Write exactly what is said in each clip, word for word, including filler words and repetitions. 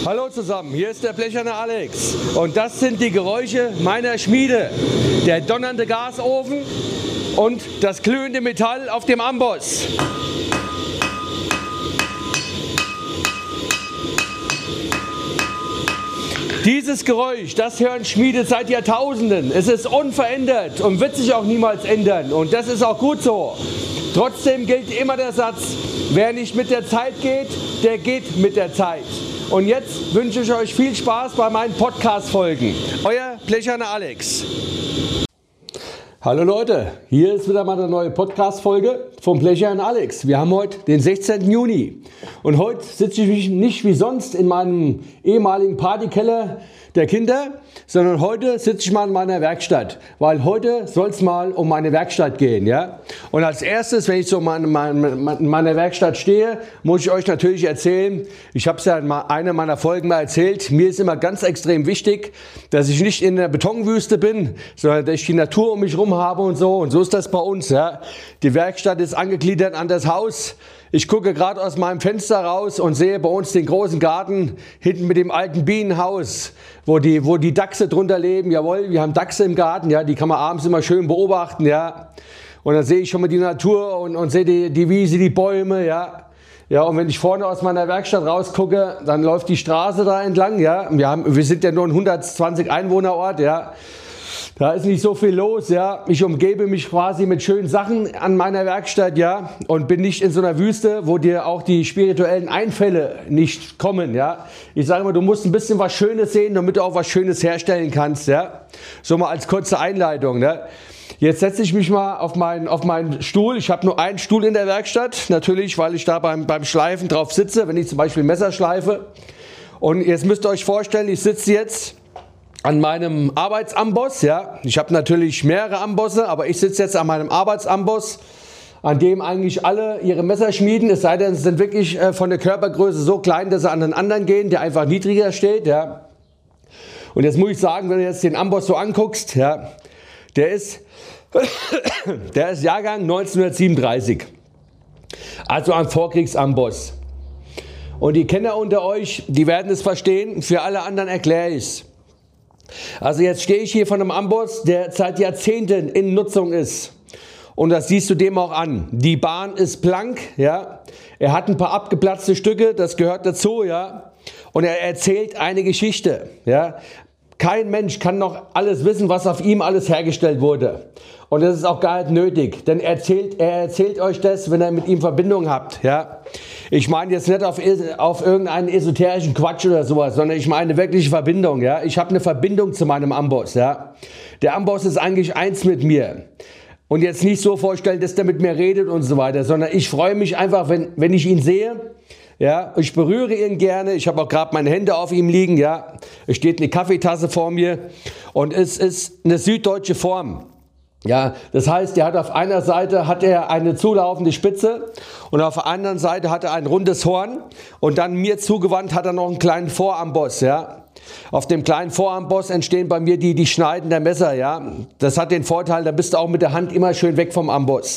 Hallo zusammen, hier ist der blecherne Alex und das sind die Geräusche meiner Schmiede. Der donnernde Gasofen und das glühende Metall auf dem Amboss. Dieses Geräusch, das hören Schmiede seit Jahrtausenden. Es ist unverändert und wird sich auch niemals ändern und das ist auch gut so. Trotzdem gilt immer der Satz, wer nicht mit der Zeit geht, der geht mit der Zeit. Und jetzt wünsche ich euch viel Spaß bei meinen Podcast-Folgen. Euer blecherne Alex. Hallo Leute, hier ist wieder mal eine neue Podcast-Folge vom blecherne Alex. Wir haben heute den sechzehnten Juni und heute sitze ich mich nicht wie sonst in meinem ehemaligen Partykeller der Kinder, sondern heute sitze ich mal in meiner Werkstatt, weil heute soll es mal um meine Werkstatt gehen, ja. Und als erstes, wenn ich so in meiner Werkstatt stehe, muss ich euch natürlich erzählen, ich habe es ja in einer meiner Folgen mal erzählt, mir ist immer ganz extrem wichtig, dass ich nicht in der Betonwüste bin, sondern dass ich die Natur um mich herum habe und so. Und so ist das bei uns, ja. Die Werkstatt ist angegliedert an das Haus. Ich gucke gerade aus meinem Fenster raus und sehe bei uns den großen Garten hinten mit dem alten Bienenhaus, wo die, wo die Dachse drunter leben. Jawohl, wir haben Dachse im Garten, ja, die kann man abends immer schön beobachten, ja. Und dann sehe ich schon mal die Natur und, und sehe die, die Wiese, die Bäume, ja. Ja, und wenn ich vorne aus meiner Werkstatt rausgucke, dann läuft die Straße da entlang, ja. Wir haben, wir sind ja nur ein hundertzwanzig Einwohnerort, ja. Da ist nicht so viel los, ja. Ich umgebe mich quasi mit schönen Sachen an meiner Werkstatt, ja. Und bin nicht in so einer Wüste, wo dir auch die spirituellen Einfälle nicht kommen, ja. Ich sage immer, du musst ein bisschen was Schönes sehen, damit du auch was Schönes herstellen kannst, ja. So mal als kurze Einleitung, ne. Jetzt setze ich mich mal auf meinen, auf meinen Stuhl. Ich habe nur einen Stuhl in der Werkstatt, natürlich, weil ich da beim, beim Schleifen drauf sitze, wenn ich zum Beispiel Messer schleife. Und jetzt müsst ihr euch vorstellen, ich sitze jetzt an meinem Arbeitsamboss, ja. Ich habe natürlich mehrere Ambosse, aber ich sitze jetzt an meinem Arbeitsamboss, an dem eigentlich alle ihre Messer schmieden, es sei denn, sie sind wirklich äh, von der Körpergröße so klein, dass sie an den anderen gehen, der einfach niedriger steht, ja. Und jetzt muss ich sagen, wenn du jetzt den Amboss so anguckst, ja, der ist, der ist Jahrgang neunzehnhundertsiebenunddreißig, also ein Vorkriegsamboss. Und die Kenner unter euch, die werden es verstehen, für alle anderen erkläre ich es. Also jetzt stehe ich hier von einem Amboss, der seit Jahrzehnten in Nutzung ist. Und das siehst du dem auch an. Die Bahn ist blank, ja. Er hat ein paar abgeplatzte Stücke, das gehört dazu, ja. Und er erzählt eine Geschichte, ja. Kein Mensch kann noch alles wissen, was auf ihm alles hergestellt wurde. Und das ist auch gar nicht nötig, denn er erzählt, er erzählt euch das, wenn ihr mit ihm Verbindung habt, ja. Ich meine jetzt nicht auf, auf irgendeinen esoterischen Quatsch oder sowas, sondern ich meine eine wirkliche Verbindung, ja. Ich habe eine Verbindung zu meinem Amboss, ja. Der Amboss ist eigentlich eins mit mir. Und jetzt nicht so vorstellen, dass der mit mir redet und so weiter, sondern ich freue mich einfach, wenn, wenn ich ihn sehe. Ja, ich berühre ihn gerne, ich habe auch gerade meine Hände auf ihm liegen, ja. Es steht eine Kaffeetasse vor mir und es ist eine süddeutsche Form. Ja, das heißt, er hat auf einer Seite hat er eine zulaufende Spitze und auf der anderen Seite hat er ein rundes Horn und dann mir zugewandt hat er noch einen kleinen Voramboss, ja. Auf dem kleinen Voramboss entstehen bei mir die, die Schneiden der Messer, ja. Das hat den Vorteil, da bist du auch mit der Hand immer schön weg vom Amboss.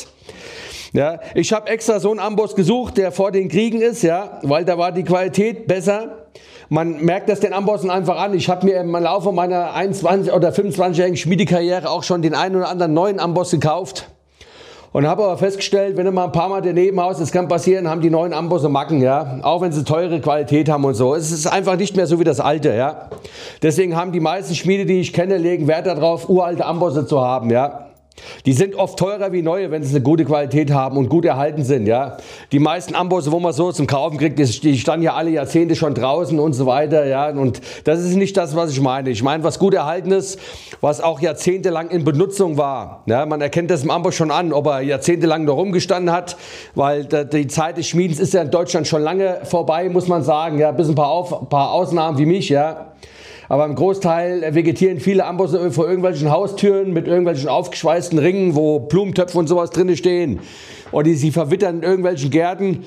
Ja, ich habe extra so einen Amboss gesucht, der vor den Kriegen ist, ja, weil da war die Qualität besser. Man merkt das den Ambossen einfach an. Ich habe mir im Laufe meiner einundzwanzig- oder fünfundzwanzigjährigen Schmiedekarriere auch schon den einen oder anderen neuen Amboss gekauft. Und habe aber festgestellt, wenn du mal ein paar Mal daneben haust, das kann passieren, haben die neuen Ambosse Macken, ja. Auch wenn sie teure Qualität haben und so. Es ist einfach nicht mehr so wie das alte, ja. Deswegen haben die meisten Schmiede, die ich kenne, legen Wert darauf, uralte Ambosse zu haben, ja. Die sind oft teurer wie neue, wenn sie eine gute Qualität haben und gut erhalten sind, ja. Die meisten Ambosse, wo man so zum Kaufen kriegt, die standen ja alle Jahrzehnte schon draußen und so weiter, ja. Und das ist nicht das, was ich meine. Ich meine, was gut erhalten ist, was auch jahrzehntelang in Benutzung war. Ja, man erkennt das im Amboss schon an, ob er jahrzehntelang noch rumgestanden hat, weil die Zeit des Schmiedens ist ja in Deutschland schon lange vorbei, muss man sagen, ja. Bis ein paar, Auf, ein paar Ausnahmen wie mich, ja. Aber im Großteil vegetieren viele Ambosse vor irgendwelchen Haustüren mit irgendwelchen aufgeschweißten Ringen, wo Blumentöpfe und sowas drin stehen. Und die sie verwittern in irgendwelchen Gärten,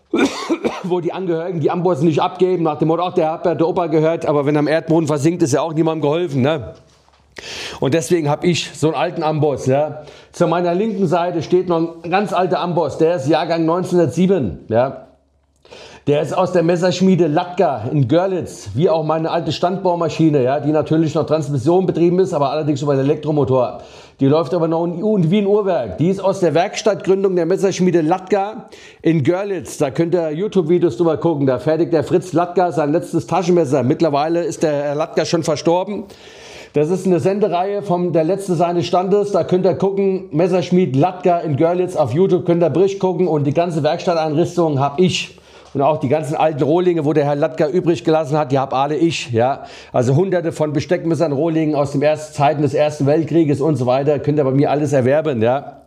wo die Angehörigen die Ambosse nicht abgeben, nach dem Motto, ach, der hat ja der Opa gehört, aber wenn er am Erdboden versinkt, ist ja auch niemandem geholfen, ne? Und deswegen habe ich so einen alten Amboss, ja. Zu meiner linken Seite steht noch ein ganz alter Amboss, der ist Jahrgang neunzehnhundertsieben, ja. Der ist aus der Messerschmiede Latka in Görlitz, wie auch meine alte Standbohrmaschine, ja, die natürlich noch Transmission betrieben ist, aber allerdings über den Elektromotor. Die läuft aber noch in, wie ein Uhrwerk. Die ist aus der Werkstattgründung der Messerschmiede Latka in Görlitz. Da könnt ihr YouTube-Videos drüber gucken. Da fertigt der Fritz Latka sein letztes Taschenmesser. Mittlerweile ist der Herr Latka schon verstorben. Das ist eine Sendereihe vom Der Letzte seines Standes. Da könnt ihr gucken, Messerschmied Latka in Görlitz. Auf YouTube könnt ihr Bericht gucken und die ganze Werkstatteinrichtung habe ich. Und auch die ganzen alten Rohlinge, wo der Herr Latka übrig gelassen hat, die habe alle ich. Ja. Also hunderte von Besteckmessern, Rohlingen aus den ersten Zeiten des Ersten Weltkrieges und so weiter. Könnt ihr bei mir alles erwerben. Ja.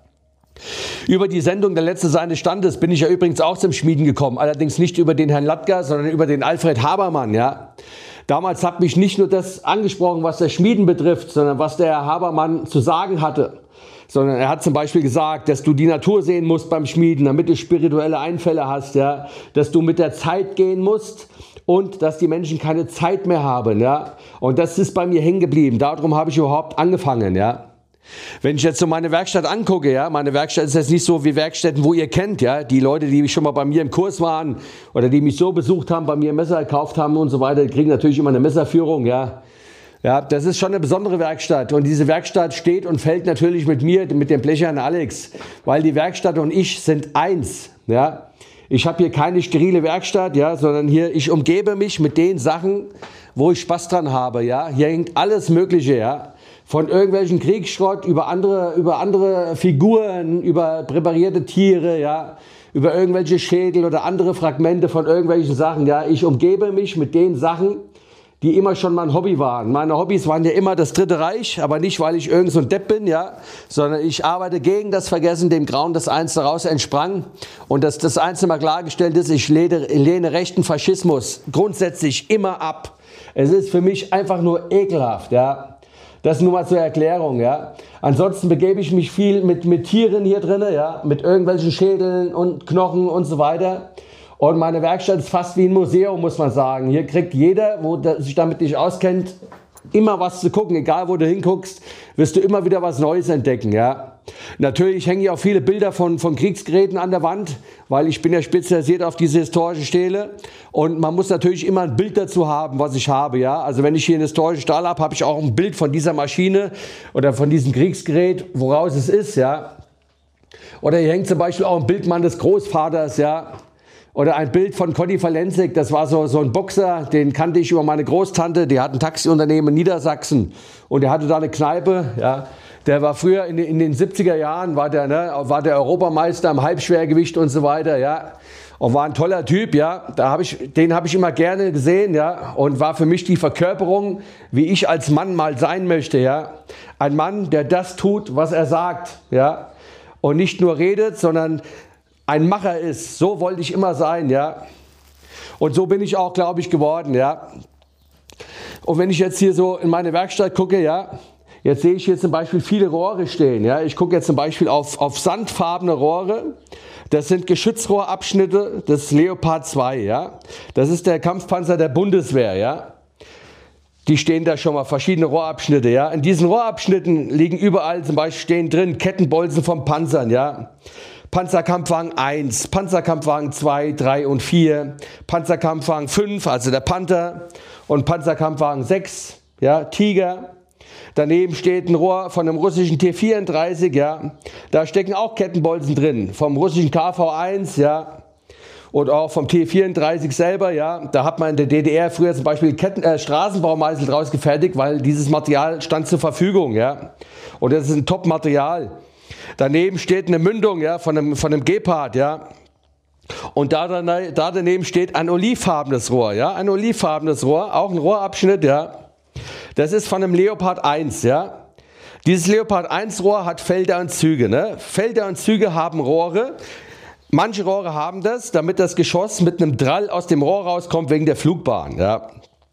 Über die Sendung Der Letzte seines Standes bin ich ja übrigens auch zum Schmieden gekommen. Allerdings nicht über den Herrn Latka, sondern über den Alfred Habermann. Ja. Damals hat mich nicht nur das angesprochen, was das Schmieden betrifft, sondern was der Herr Habermann zu sagen hatte. Sondern er hat zum Beispiel gesagt, dass du die Natur sehen musst beim Schmieden, damit du spirituelle Einfälle hast, ja, dass du mit der Zeit gehen musst und dass die Menschen keine Zeit mehr haben, ja. Und das ist bei mir hängen geblieben. Darum habe ich überhaupt angefangen, ja. Wenn ich jetzt so meine Werkstatt angucke, ja, meine Werkstatt ist jetzt nicht so wie Werkstätten, wo ihr kennt, ja, die Leute, die schon mal bei mir im Kurs waren oder die mich so besucht haben, bei mir Messer gekauft haben und so weiter, die kriegen natürlich immer eine Messerführung, ja. Ja, das ist schon eine besondere Werkstatt und diese Werkstatt steht und fällt natürlich mit mir, mit dem Blechern Alex, weil die Werkstatt und ich sind eins, ja. Ich habe hier keine sterile Werkstatt, ja, sondern hier, ich umgebe mich mit den Sachen, wo ich Spaß dran habe, ja. Hier hängt alles Mögliche, ja. Von irgendwelchen Kriegsschrott über andere, über andere Figuren, über präparierte Tiere, ja, über irgendwelche Schädel oder andere Fragmente von irgendwelchen Sachen, ja. Ich umgebe mich mit den Sachen, die immer schon mein Hobby waren. Meine Hobbys waren ja immer das Dritte Reich, aber nicht, weil ich irgend so ein Depp bin, ja, sondern ich arbeite gegen das Vergessen, dem Grauen, das einst daraus entsprang. Und dass das einst mal klargestellt ist, ich lehne, lehne rechten Faschismus grundsätzlich immer ab. Es ist für mich einfach nur ekelhaft, ja. Das nur mal zur Erklärung, ja. Ansonsten begebe ich mich viel mit, mit Tieren hier drin, ja, mit irgendwelchen Schädeln und Knochen und so weiter. Und meine Werkstatt ist fast wie ein Museum, muss man sagen. Hier kriegt jeder, wo sich damit nicht auskennt, immer was zu gucken. Egal, wo du hinguckst, wirst du immer wieder was Neues entdecken. Ja. Natürlich hängen hier auch viele Bilder von, von Kriegsgeräten an der Wand, weil ich bin ja spezialisiert auf diese historischen Stähle. Und man muss natürlich immer ein Bild dazu haben, was ich habe. Ja. Also wenn ich hier einen historischen Stahl habe, habe ich auch ein Bild von dieser Maschine oder von diesem Kriegsgerät, woraus es ist. Ja. Oder hier hängt zum Beispiel auch ein Bild meines Großvaters, ja. Oder ein Bild von Conny Valenzig, das war so, so ein Boxer, den kannte ich über meine Großtante, die hat ein Taxiunternehmen in Niedersachsen und der hatte da eine Kneipe, ja. Der war früher in, in den siebziger Jahren, war der, ne, war der Europameister im Halbschwergewicht und so weiter, ja. Und war ein toller Typ, ja. Da hab ich, den habe ich immer gerne gesehen, ja. Und war für mich die Verkörperung, wie ich als Mann mal sein möchte, ja. Ein Mann, der das tut, was er sagt, ja. Und nicht nur redet, sondern ein Macher ist. So wollte ich immer sein, ja. Und so bin ich auch, glaube ich, geworden, ja. Und wenn ich jetzt hier so in meine Werkstatt gucke, ja, jetzt sehe ich hier zum Beispiel viele Rohre stehen, ja. Ich gucke jetzt zum Beispiel auf, auf sandfarbene Rohre. Das sind Geschützrohrabschnitte des Leopard zwei, ja. Das ist der Kampfpanzer der Bundeswehr, ja. Die stehen da schon mal, verschiedene Rohrabschnitte, ja. In diesen Rohrabschnitten liegen überall zum Beispiel stehen drin Kettenbolzen von Panzern, ja. Panzerkampfwagen eins, Panzerkampfwagen zwei, drei und vier, Panzerkampfwagen fünf, also der Panther, und Panzerkampfwagen sechs, ja, Tiger. Daneben steht ein Rohr von einem russischen T vierunddreißig, ja. Da stecken auch Kettenbolzen drin, vom russischen K V eins, ja. Und auch vom T vierunddreißig selber, ja. Da hat man in der D D R früher zum Beispiel Ketten, äh, Straßenbaumeißel draus gefertigt, weil dieses Material stand zur Verfügung, ja. Und das ist ein Top-Material. Daneben steht eine Mündung, ja, von einem, von einem Gepard, ja. Und da, da daneben steht ein olivfarbenes Rohr, ja, ein olivfarbenes Rohr, auch ein Rohrabschnitt, ja. Das ist von einem Leopard eins, ja. Dieses Leopard eins Rohr hat Felder und Züge, ne. Felder und Züge haben Rohre. Manche Rohre haben das, damit das Geschoss mit einem Drall aus dem Rohr rauskommt wegen der Flugbahn, ja.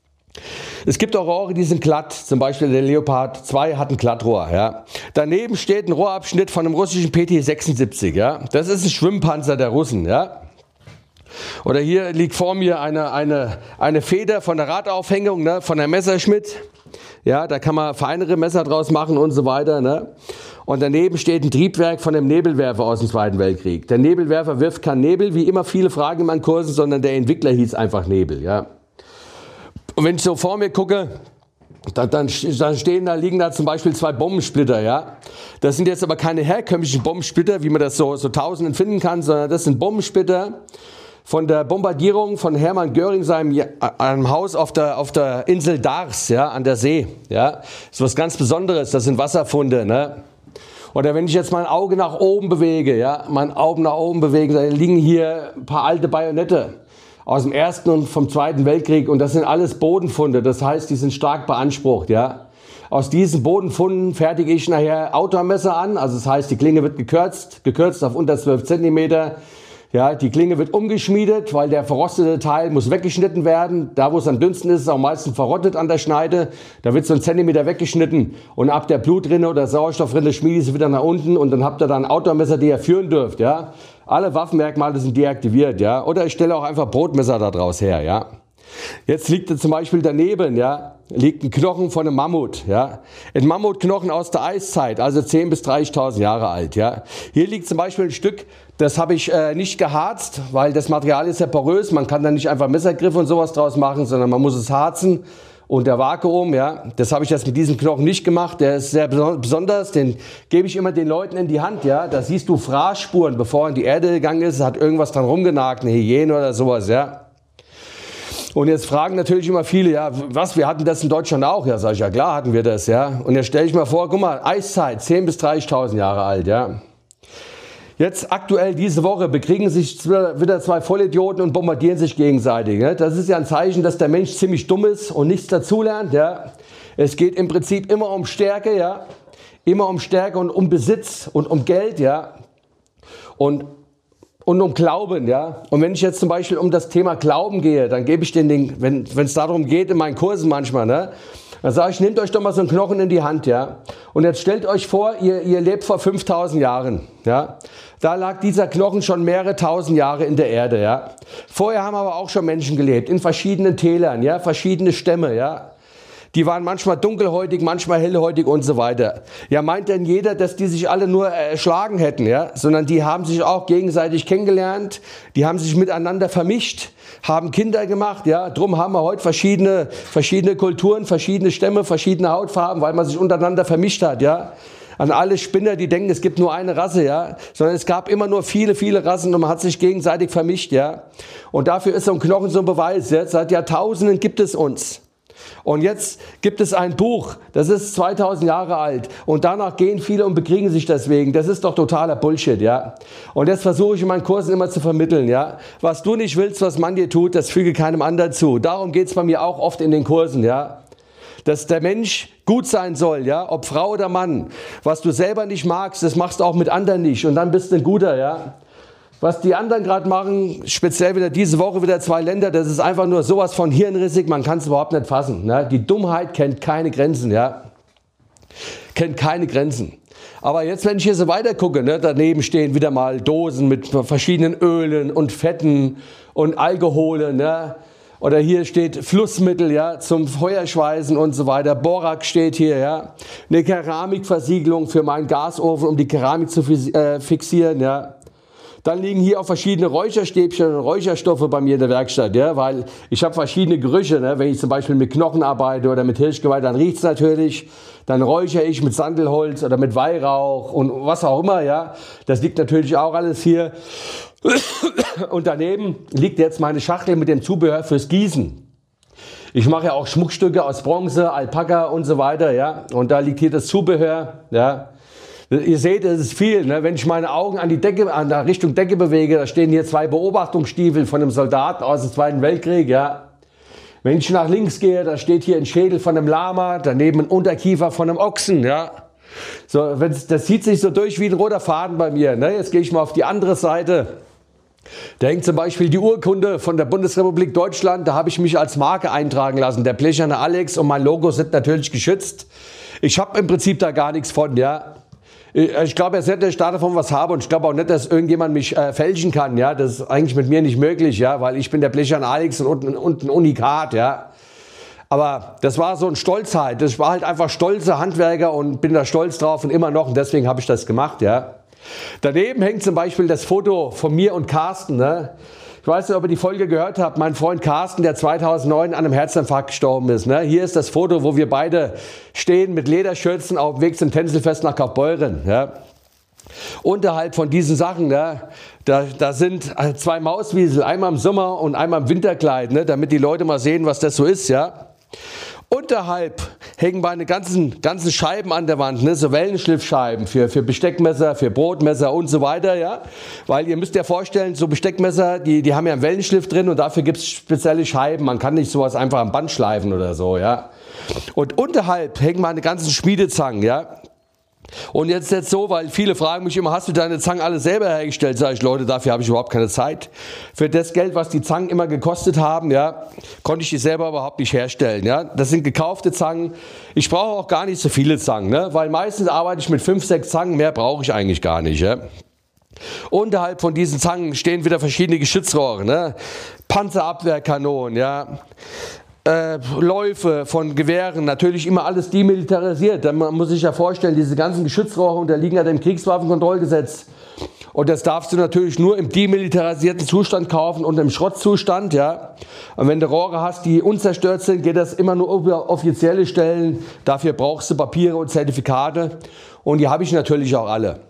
Es gibt auch Rohre, die sind glatt, zum Beispiel der Leopard zwei hat ein Glattrohr. Ja. Daneben steht ein Rohrabschnitt von einem russischen P T sechsundsiebzig. Ja. Das ist ein Schwimmpanzer der Russen. Ja. Oder hier liegt vor mir eine, eine, eine Feder von der Radaufhängung, ne, von der Messerschmitt. Ja, da kann man feinere Messer draus machen und so weiter. Ne? Und daneben steht ein Triebwerk von dem Nebelwerfer aus dem Zweiten Weltkrieg. Der Nebelwerfer wirft kein Nebel, wie immer viele fragen in meinen Kursen, sondern der Entwickler hieß einfach Nebel. Ja? Und wenn ich so vor mir gucke, dann, dann, dann stehen da, liegen da zum Beispiel zwei Bombensplitter. Ja? Das sind jetzt aber keine herkömmlichen Bombensplitter, wie man das so, so tausenden finden kann, sondern das sind Bombensplitter von der Bombardierung von Hermann Göring seinem einem Haus auf der auf der Insel Dars, ja, an der See, ja, das ist was ganz Besonderes. Das sind Wasserfunde, ne? Oder wenn ich jetzt mein Auge nach oben bewege, ja, mein Auge nach oben bewege, da liegen hier ein paar alte Bajonette aus dem Ersten und vom Zweiten Weltkrieg und das sind alles Bodenfunde. Das heißt, die sind stark beansprucht, ja. Aus diesen Bodenfunden fertige ich nachher Outdoor-Messer an, also das heißt, die Klinge wird gekürzt, gekürzt auf unter zwölf Zentimeter. Ja, die Klinge wird umgeschmiedet, weil der verrostete Teil muss weggeschnitten werden. Da, wo es am dünnsten ist, ist es am meisten verrottet an der Schneide. Da wird so ein Zentimeter weggeschnitten und ab der Blutrinne oder Sauerstoffrinne schmiede ich sie wieder nach unten und dann habt ihr dann ein Outdoor-Messer, die ihr führen dürft. Ja, alle Waffenmerkmale sind deaktiviert. Ja, oder ich stelle auch einfach Brotmesser da draus her. Ja. Jetzt liegt zum Beispiel daneben, ja, liegt ein Knochen von einem Mammut, ja, ein Mammutknochen aus der Eiszeit, also zehntausend bis dreißigtausend Jahre alt, ja. Hier liegt zum Beispiel ein Stück, das habe ich äh, nicht geharzt, weil das Material ist ja porös, man kann da nicht einfach Messergriffe und sowas draus machen, sondern man muss es harzen unter Vakuum, ja. Das habe ich jetzt mit diesem Knochen nicht gemacht, der ist sehr besonders, den gebe ich immer den Leuten in die Hand, ja. Da siehst du Fraßspuren, bevor er in die Erde gegangen ist, hat irgendwas dran rumgenagt, eine Hyäne oder sowas, ja. Und jetzt fragen natürlich immer viele, ja, was, wir hatten das in Deutschland auch? Ja, sag ich, ja klar hatten wir das, ja. Und jetzt stelle ich mal vor, guck mal, Eiszeit, zehntausend bis dreißigtausend Jahre alt, ja. Jetzt aktuell diese Woche bekriegen sich wieder zwei Vollidioten und bombardieren sich gegenseitig. Ne? Das ist ja ein Zeichen, dass der Mensch ziemlich dumm ist und nichts dazulernt, ja. Es geht im Prinzip immer um Stärke, ja. Immer um Stärke und um Besitz und um Geld, ja. Und Und um Glauben, ja. Und wenn ich jetzt zum Beispiel um das Thema Glauben gehe, dann gebe ich den, den wenn es darum geht, in meinen Kursen manchmal, ne, dann sage ich, nehmt euch doch mal so einen Knochen in die Hand, ja. Und jetzt stellt euch vor, ihr, ihr lebt vor fünftausend Jahren, ja. Da lag dieser Knochen schon mehrere tausend Jahre in der Erde, ja. Vorher haben aber auch schon Menschen gelebt, in verschiedenen Tälern, ja, verschiedene Stämme, ja. Die waren manchmal dunkelhäutig, manchmal hellhäutig und so weiter. Ja, meint denn jeder, dass die sich alle nur erschlagen hätten, ja? Sondern die haben sich auch gegenseitig kennengelernt, die haben sich miteinander vermischt, haben Kinder gemacht, ja? Drum haben wir heute verschiedene, verschiedene Kulturen, verschiedene Stämme, verschiedene Hautfarben, weil man sich untereinander vermischt hat, ja? An alle Spinner, die denken, es gibt nur eine Rasse, ja? Sondern es gab immer nur viele, viele Rassen und man hat sich gegenseitig vermischt, ja? Und dafür ist so ein Knochen so ein Beweis, ja? Seit Jahrtausenden gibt es uns. Und jetzt gibt es ein Buch, das ist zweitausend Jahre alt und danach gehen viele und bekriegen sich deswegen. Das ist doch totaler Bullshit, ja. Und das versuche ich in meinen Kursen immer zu vermitteln, ja. Was du nicht willst, was man dir tut, das füge keinem anderen zu. Darum geht es bei mir auch oft in den Kursen, ja. Dass der Mensch gut sein soll, ja, ob Frau oder Mann. Was du selber nicht magst, das machst du auch mit anderen nicht und dann bist du ein Guter, ja. Was die anderen gerade machen, speziell wieder diese Woche wieder zwei Länder, das ist einfach nur sowas von hirnrissig, man kann es überhaupt nicht fassen. Ne? Die Dummheit kennt keine Grenzen, ja. Kennt keine Grenzen. Aber jetzt, wenn ich hier so weiter gucke, ne, daneben stehen wieder mal Dosen mit verschiedenen Ölen und Fetten und Alkohole, ne? Oder hier steht Flussmittel, ja, zum Feuerschweißen und so weiter. Borax steht hier, ja. Eine Keramikversiegelung für meinen Gasofen, um die Keramik zu fixieren, ja. Dann liegen hier auch verschiedene Räucherstäbchen und Räucherstoffe bei mir in der Werkstatt, ja, weil ich habe verschiedene Gerüche, ne? Wenn ich zum Beispiel mit Knochen arbeite oder mit Hirschgeweih, dann riecht's natürlich. Dann räuchere ich mit Sandelholz oder mit Weihrauch und was auch immer, ja. Das liegt natürlich auch alles hier. Und daneben liegt jetzt meine Schachtel mit dem Zubehör fürs Gießen. Ich mache ja auch Schmuckstücke aus Bronze, Alpaka und so weiter, ja. Und da liegt hier das Zubehör, ja. Ihr seht, es ist viel, ne? Wenn ich meine Augen an die Decke, an der Richtung Decke bewege, da stehen hier zwei Beobachtungsstiefel von einem Soldaten aus dem Zweiten Weltkrieg, ja. Wenn ich nach links gehe, da steht hier ein Schädel von einem Lama, daneben ein Unterkiefer von einem Ochsen, ja. So, das zieht sich so durch wie ein roter Faden bei mir, ne? Jetzt gehe ich mal auf die andere Seite. Da hängt zum Beispiel die Urkunde von der Bundesrepublik Deutschland, da habe ich mich als Marke eintragen lassen, der blecherne Alex, und mein Logo sind natürlich geschützt. Ich habe im Prinzip da gar nichts von, ja. Ich glaube jetzt nicht, dass ich davon was habe und ich glaube auch nicht, dass irgendjemand mich äh, fälschen kann. Ja, das ist eigentlich mit mir nicht möglich, ja, weil ich bin der Blechern Alex und, und, und ein Unikat, ja. Aber das war so ein Stolzheit. Ich war halt einfach stolzer Handwerker und bin da stolz drauf und immer noch und deswegen habe ich das gemacht, ja. Daneben hängt zum Beispiel das Foto von mir und Carsten, ne? Ich weiß nicht, ob ihr die Folge gehört habt. Mein Freund Carsten, der zweitausendneun an einem Herzinfarkt gestorben ist. Ne? Hier ist das Foto, wo wir beide stehen mit Lederschürzen auf dem Weg zum Tänzelfest nach Kaufbeuren. Ja? Unterhalb von diesen Sachen, ne? da, da sind zwei Mauswiesel, einmal im Sommer und einmal im Winterkleid, ne? Damit die Leute mal sehen, was das so ist. Ja? Unterhalb hängen meine ganzen, ganzen Scheiben an der Wand, ne? So Wellenschliffscheiben für, für Besteckmesser, für Brotmesser und so weiter, ja. Weil ihr müsst ja vorstellen, so Besteckmesser, die, die haben ja einen Wellenschliff drin und dafür gibt es spezielle Scheiben. Man kann nicht sowas einfach am Band schleifen oder so, ja. Und unterhalb hängen meine ganzen Schmiedezangen, ja. Und jetzt jetzt so, weil viele fragen mich immer, hast du deine Zangen alle selber hergestellt? Sag ich, Leute, dafür habe ich überhaupt keine Zeit. Für das Geld, was die Zangen immer gekostet haben, ja, konnte ich die selber überhaupt nicht herstellen. Ja, das sind gekaufte Zangen. Ich brauche auch gar nicht so viele Zangen, ne? Weil meistens arbeite ich mit fünf, sechs Zangen, mehr brauche ich eigentlich gar nicht. Ja? Unterhalb von diesen Zangen stehen wieder verschiedene Geschützrohre, ne? Panzerabwehrkanonen, ja. Äh, Läufe von Gewehren, natürlich immer alles demilitarisiert. Denn man muss sich ja vorstellen, diese ganzen Geschützrohre unterliegen ja dem Kriegswaffenkontrollgesetz. Und das darfst du natürlich nur im demilitarisierten Zustand kaufen und im Schrottzustand. Ja. Und wenn du Rohre hast, die unzerstört sind, geht das immer nur über offizielle Stellen. Dafür brauchst du Papiere und Zertifikate. Und die habe ich natürlich auch alle.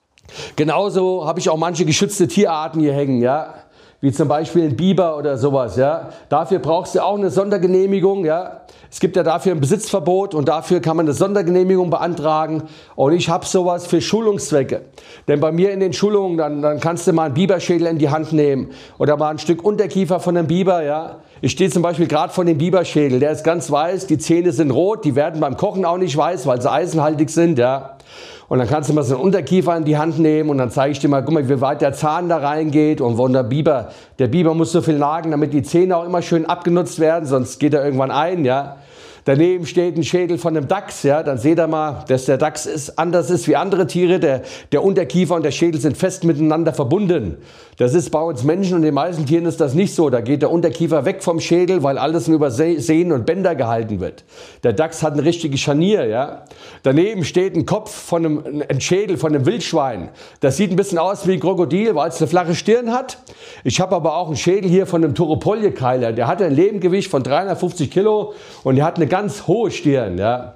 Genauso habe ich auch manche geschützte Tierarten hier hängen, ja. Wie zum Beispiel ein Biber oder sowas, ja. Dafür brauchst du auch eine Sondergenehmigung, ja. Es gibt ja dafür ein Besitzverbot und dafür kann man eine Sondergenehmigung beantragen. Und ich habe sowas für Schulungszwecke. Denn bei mir in den Schulungen, dann, dann kannst du mal einen Biberschädel in die Hand nehmen oder mal ein Stück Unterkiefer von einem Biber, ja. Ich stehe zum Beispiel gerade vor dem Biberschädel, der ist ganz weiß, die Zähne sind rot, die werden beim Kochen auch nicht weiß, weil sie eisenhaltig sind, ja. Und dann kannst du mal so einen Unterkiefer in die Hand nehmen und dann zeige ich dir mal, guck mal, wie weit der Zahn da reingeht und wo der Biber, der Biber muss so viel nagen, damit die Zähne auch immer schön abgenutzt werden, sonst geht er irgendwann ein, ja. Daneben steht ein Schädel von einem Dachs, ja, dann seht ihr mal, dass der Dachs ist, anders ist wie andere Tiere, der, der Unterkiefer und der Schädel sind fest miteinander verbunden. Das ist bei uns Menschen und den meisten Tieren ist das nicht so, da geht der Unterkiefer weg vom Schädel, weil alles nur über Sehnen und Bänder gehalten wird. Der Dachs hat ein richtiges Scharnier, ja. Daneben steht ein Kopf von einem, ein Schädel von einem Wildschwein. Das sieht ein bisschen aus wie ein Krokodil, weil es eine flache Stirn hat. Ich habe aber auch einen Schädel hier von einem Turopolje-Keiler, der hat ein Lebendgewicht von dreihundertfünfzig Kilo und der hat eine ganz hohe Stirn, ja.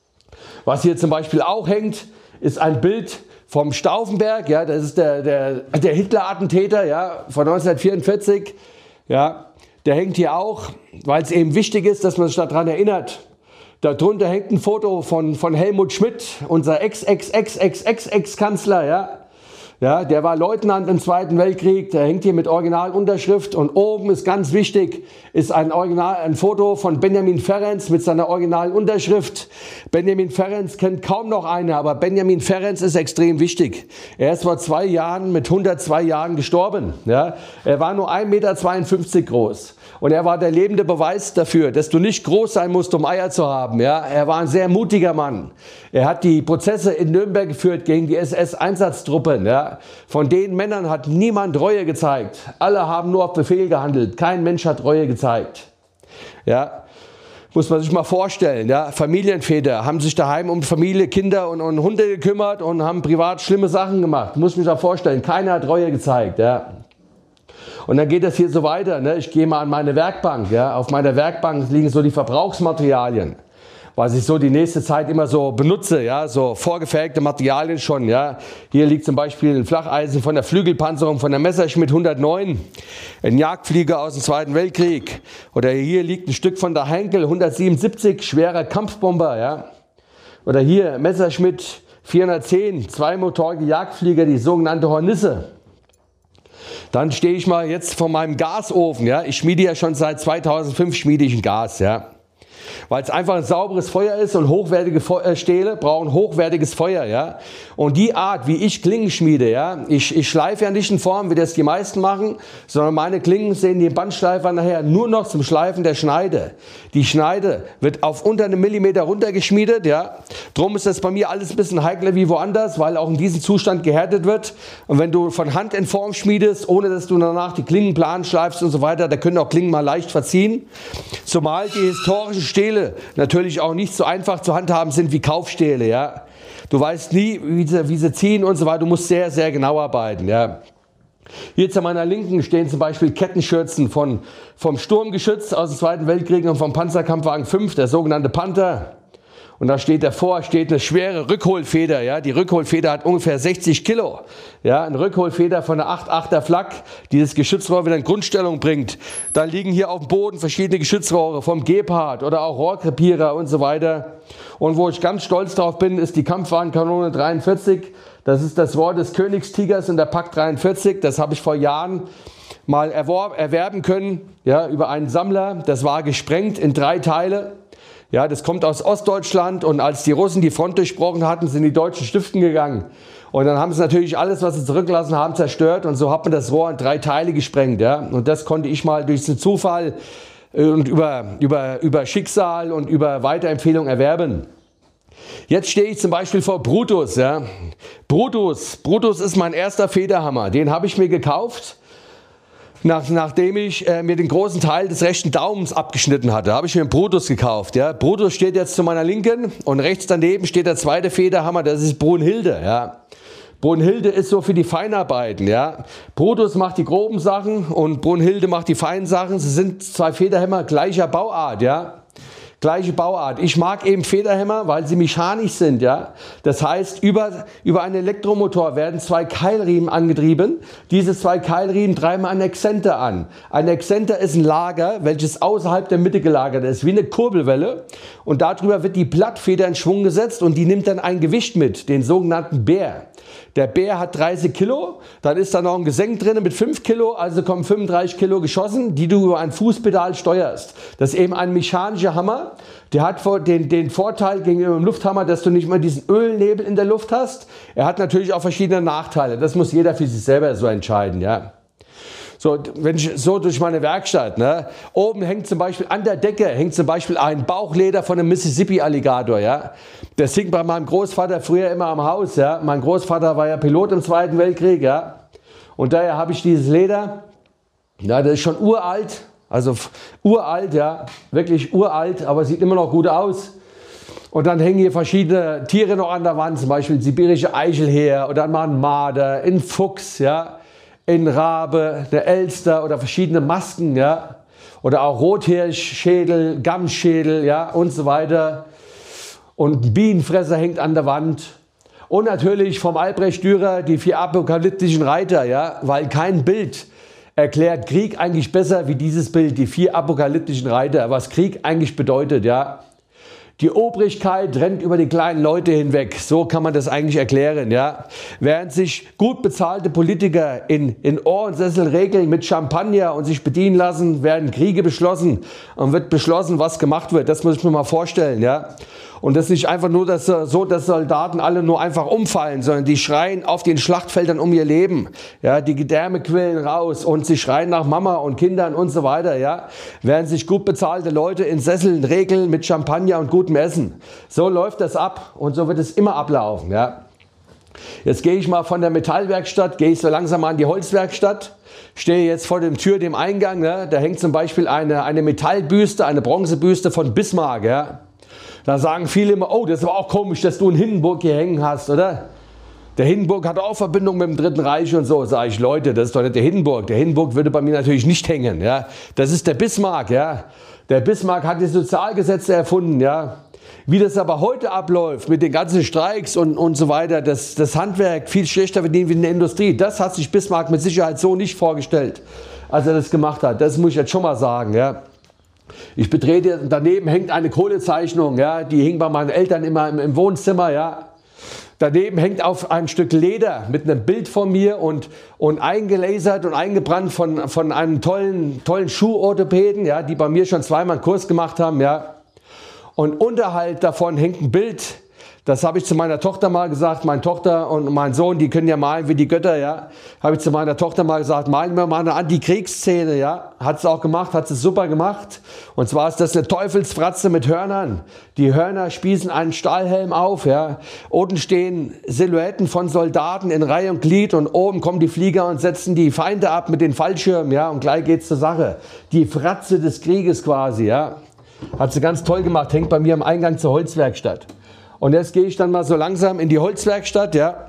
Was hier zum Beispiel auch hängt, ist ein Bild vom Stauffenberg, ja, das ist der, der, der Hitler-Attentäter, ja, von neunzehnhundertvierundvierzig, ja, der hängt hier auch, weil es eben wichtig ist, dass man sich daran erinnert. Darunter hängt ein Foto von, von Helmut Schmidt, unser Ex-Ex-Ex-Ex-Ex-Ex-Kanzler, ja. Ja, der war Leutnant im Zweiten Weltkrieg, der hängt hier mit Originalunterschrift und oben ist ganz wichtig, ist ein, Original, ein Foto von Benjamin Ferenc mit seiner Originalunterschrift. Benjamin Ferenc kennt kaum noch einer, aber Benjamin Ferenc ist extrem wichtig. Er ist vor zwei Jahren mit hundertzwei Jahren gestorben. Ja. Er war nur ein Meter zweiundfünfzig groß. Und er war der lebende Beweis dafür, dass du nicht groß sein musst, um Eier zu haben. Ja, er war ein sehr mutiger Mann. Er hat die Prozesse in Nürnberg geführt gegen die S S-Einsatztruppen. Ja. Von den Männern hat niemand Reue gezeigt. Alle haben nur auf Befehl gehandelt. Kein Mensch hat Reue gezeigt. Ja. Muss man sich mal vorstellen. Ja. Familienväter haben sich daheim um Familie, Kinder und, und Hunde gekümmert und haben privat schlimme Sachen gemacht. Muss mich da vorstellen. Keiner hat Reue gezeigt. Ja. Und dann geht das hier so weiter, ne? Ich gehe mal an meine Werkbank, ja? Auf meiner Werkbank liegen so die Verbrauchsmaterialien, was ich so die nächste Zeit immer so benutze, ja? So vorgefertigte Materialien schon. Ja? Hier liegt zum Beispiel ein Flacheisen von der Flügelpanzerung von der Messerschmitt hundertneun, ein Jagdflieger aus dem Zweiten Weltkrieg, oder hier liegt ein Stück von der Heinkel hundertsiebenundsiebzig, schwerer Kampfbomber, ja? Oder hier Messerschmitt vierhundertzehn, zweimotorige Jagdflieger, die sogenannte Hornisse. Dann stehe ich mal jetzt vor meinem Gasofen, ja. Ich schmiede ja schon seit zweitausendfünf schmiede ich ein Gas, ja. weil es einfach ein sauberes Feuer ist und hochwertige Stähle brauchen hochwertiges Feuer, ja. Und die Art, wie ich Klingen schmiede, ja, ich, ich schleife ja nicht in Form, wie das die meisten machen, sondern meine Klingen sehen die Bandschleifer nachher nur noch zum Schleifen der Schneide. Die Schneide wird auf unter einem Millimeter runtergeschmiedet, ja. Drum ist das bei mir alles ein bisschen heikler wie woanders, weil auch in diesem Zustand gehärtet wird. Und wenn du von Hand in Form schmiedest, ohne dass du danach die Klingen plan schleifst und so weiter, da können auch Klingen mal leicht verziehen. Zumal die historischen Stähle natürlich auch nicht so einfach zu handhaben sind wie Kaufstähle, ja. Du weißt nie, wie sie, wie sie ziehen und so weiter. Du musst sehr, sehr genau arbeiten, ja. Hier zu meiner Linken stehen zum Beispiel Kettenschürzen von, vom Sturmgeschütz aus dem Zweiten Weltkrieg und vom Panzerkampfwagen fünf, der sogenannte Panther. Und da steht davor steht eine schwere Rückholfeder. Ja? Die Rückholfeder hat ungefähr sechzig Kilo. Ja? Eine Rückholfeder von einer acht Komma achter Flak, die das Geschützrohr wieder in Grundstellung bringt. Dann liegen hier auf dem Boden verschiedene Geschützrohre vom Gepard oder auch Rohrkrepierer und so weiter. Und wo ich ganz stolz drauf bin, ist die Kampfwagenkanone dreiundvierzig. Das ist das Rohr des Königstigers in der Pak dreiundvierzig. Das habe ich vor Jahren mal erworb, erwerben können, ja, über einen Sammler. Das war gesprengt in drei Teile. Ja, das kommt aus Ostdeutschland, und als die Russen die Front durchbrochen hatten, sind die Deutschen stiften gegangen. Und dann haben sie natürlich alles, was sie zurückgelassen haben, zerstört, und so hat man das Rohr in drei Teile gesprengt. Ja. Und das konnte ich mal durch den Zufall und über, über, über Schicksal und über Weiterempfehlung erwerben. Jetzt stehe ich zum Beispiel vor Brutus. Ja. Brutus, Brutus ist mein erster Federhammer, den habe ich mir gekauft. Nach, nachdem ich äh, mir den großen Teil des rechten Daumens abgeschnitten hatte, habe ich mir einen Brutus gekauft. Ja. Brutus steht jetzt zu meiner Linken, und rechts daneben steht der zweite Federhammer, das ist Brunhilde. Ja. Brunhilde ist so für die Feinarbeiten. Ja. Brutus macht die groben Sachen und Brunhilde macht die feinen Sachen. Sie sind zwei Federhämmer gleicher Bauart. Ja. Gleiche Bauart. Ich mag eben Federhämmer, weil sie mechanisch sind. Ja? Das heißt, über, über einen Elektromotor werden zwei Keilriemen angetrieben. Diese zwei Keilriemen treiben einen Exzenter an. Ein Exzenter ist ein Lager, welches außerhalb der Mitte gelagert ist, wie eine Kurbelwelle. Und darüber wird die Blattfeder in Schwung gesetzt, und die nimmt dann ein Gewicht mit, den sogenannten Bär. Der Bär hat dreißig Kilo, dann ist da noch ein Gesenk drin mit fünf Kilo, also kommen fünfunddreißig Kilo geschossen, die du über ein Fußpedal steuerst. Das ist eben ein mechanischer Hammer. Der hat den, den Vorteil gegenüber dem Lufthammer, dass du nicht mehr diesen Ölnebel in der Luft hast. Er hat natürlich auch verschiedene Nachteile. Das muss jeder für sich selber so entscheiden. Ja. So, wenn ich so durch meine Werkstatt, ne, oben hängt zum Beispiel an der Decke hängt zum Beispiel ein Bauchleder von einem Mississippi-Alligator. Ja. Das hing bei meinem Großvater früher immer am Haus. Ja. Mein Großvater war ja Pilot im Zweiten Weltkrieg. Ja. Und daher habe ich dieses Leder. Ja, das ist schon uralt. Also uralt, ja, wirklich uralt, aber sieht immer noch gut aus. Und dann hängen hier verschiedene Tiere noch an der Wand, zum Beispiel sibirische Eichelhäher oder mal ein Marder, ein Fuchs, ja, ein Rabe, eine Elster oder verschiedene Masken, ja, oder auch Rothirschschädel, Gamsschädel, ja, und so weiter. Und ein Bienenfresser hängt an der Wand. Und natürlich vom Albrecht Dürer die vier apokalyptischen Reiter, ja, weil kein Bild erklärt Krieg eigentlich besser wie dieses Bild, die vier apokalyptischen Reiter, was Krieg eigentlich bedeutet. Ja. Die Obrigkeit rennt über die kleinen Leute hinweg, so kann man das eigentlich erklären. Ja. Während sich gut bezahlte Politiker in, in Ohr- und Sessel regeln mit Champagner und sich bedienen lassen, werden Kriege beschlossen und wird beschlossen, was gemacht wird. Das muss ich mir mal vorstellen. Ja. Und das ist nicht einfach nur dass, so, dass Soldaten alle nur einfach umfallen, sondern die schreien auf den Schlachtfeldern um ihr Leben. Ja, die Gedärme quillen raus und sie schreien nach Mama und Kindern und so weiter. Ja, während sich gut bezahlte Leute in Sesseln regeln mit Champagner und gutem Essen. So läuft das ab, und so wird es immer ablaufen. Ja. Jetzt gehe ich mal von der Metallwerkstatt, gehe ich so langsam an die Holzwerkstatt. Stehe jetzt vor dem Tür, dem Eingang. Ne? Da hängt zum Beispiel eine, eine Metallbüste, eine Bronzebüste von Bismarck. Ja. Da sagen viele immer, oh, das ist aber auch komisch, dass du einen Hindenburg hier hängen hast, oder? Der Hindenburg hat auch Verbindung mit dem Dritten Reich und so. Sage ich, Leute, das ist doch nicht der Hindenburg. Der Hindenburg würde bei mir natürlich nicht hängen. Ja? Das ist der Bismarck. Ja? Der Bismarck hat die Sozialgesetze erfunden. Ja? Wie das aber heute abläuft mit den ganzen Streiks und, und so weiter, das, das Handwerk viel schlechter verdient wie in der Industrie, das hat sich Bismarck mit Sicherheit so nicht vorgestellt, als er das gemacht hat. Das muss ich jetzt schon mal sagen. Ja? Ich betrete, daneben hängt eine Kohlezeichnung, ja, die hing bei meinen Eltern immer im, im Wohnzimmer. Ja. Daneben hängt auf ein Stück Leder mit einem Bild von mir und, und eingelasert und eingebrannt von, von einem tollen, tollen Schuhorthopäden, ja, die bei mir schon zweimal einen Kurs gemacht haben. Ja. Und unterhalb davon hängt ein Bild. Das habe ich zu meiner Tochter mal gesagt. Meine Tochter und mein Sohn, die können ja malen wie die Götter, ja. Habe ich zu meiner Tochter mal gesagt, malen wir mal eine Antikriegsszene, ja. Hat sie auch gemacht, hat sie super gemacht. Und zwar ist das eine Teufelsfratze mit Hörnern. Die Hörner spießen einen Stahlhelm auf, ja. Unten stehen Silhouetten von Soldaten in Reihe und Glied und oben kommen die Flieger und setzen die Feinde ab mit den Fallschirmen, ja. Und gleich geht's zur Sache. Die Fratze des Krieges quasi, ja. Hat sie ganz toll gemacht, hängt bei mir am Eingang zur Holzwerkstatt. Und jetzt gehe ich dann mal so langsam in die Holzwerkstatt, ja.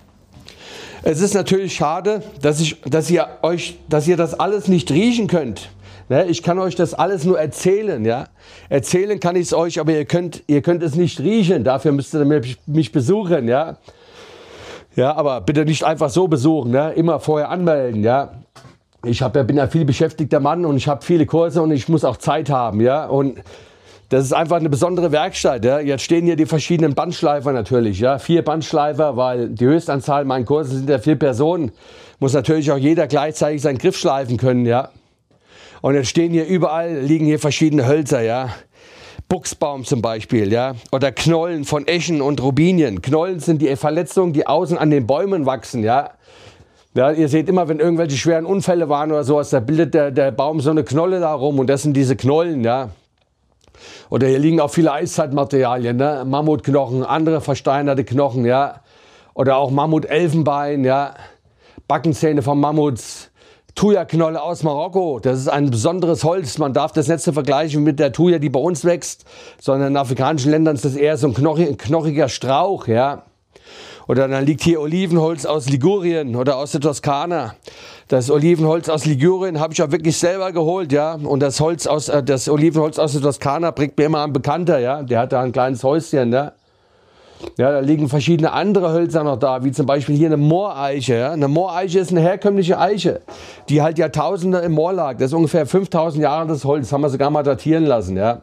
Es ist natürlich schade, dass, ich, dass, ihr euch, dass ihr das alles nicht riechen könnt. Ne? Ich kann euch das alles nur erzählen, ja. Erzählen kann ich es euch, aber ihr könnt, ihr könnt es nicht riechen. Dafür müsst ihr mich, mich besuchen, ja. Ja, aber bitte nicht einfach so besuchen, ne? Immer vorher anmelden, ja. Ich hab ja, bin ja viel beschäftigter Mann und ich habe viele Kurse und ich muss auch Zeit haben, ja. Und das ist einfach eine besondere Werkstatt. Ja. Jetzt stehen hier die verschiedenen Bandschleifer natürlich. Ja. Vier Bandschleifer, weil die Höchstanzahl meiner Kurse sind ja vier Personen. Muss natürlich auch jeder gleichzeitig seinen Griff schleifen können. Ja. Und jetzt stehen hier überall, liegen hier verschiedene Hölzer. Ja. Buchsbaum zum Beispiel. Ja. Oder Knollen von Eschen und Robinien. Knollen sind die Verletzungen, die außen an den Bäumen wachsen. Ja. Ja, ihr seht immer, wenn irgendwelche schweren Unfälle waren oder sowas, da bildet der, der Baum so eine Knolle da rum. Und das sind diese Knollen. Ja. Oder hier liegen auch viele Eiszeitmaterialien, ne? Mammutknochen, andere versteinerte Knochen, ja. Oder auch Mammutelfenbein, ja. Backenzähne von Mammuts, Thuja-Knolle aus Marokko. Das ist ein besonderes Holz. Man darf das nicht so vergleichen mit der Thuja, die bei uns wächst, sondern in afrikanischen Ländern ist das eher so ein knochiger, knochiger Strauch, ja. Oder dann liegt hier Olivenholz aus Ligurien oder aus der Toskana. Das Olivenholz aus Ligurien habe ich auch wirklich selber geholt, ja. Und das Holz aus, äh, das Olivenholz aus der Toskana bringt mir immer ein Bekannter, ja. Der hat da ein kleines Häuschen, ja. Ja, da liegen verschiedene andere Hölzer noch da, wie zum Beispiel hier eine Mooreiche, ja. Eine Mooreiche ist eine herkömmliche Eiche, die halt Jahrtausende im Moor lag. Das ist ungefähr fünftausend Jahre das Holz, haben wir sogar mal datieren lassen, ja.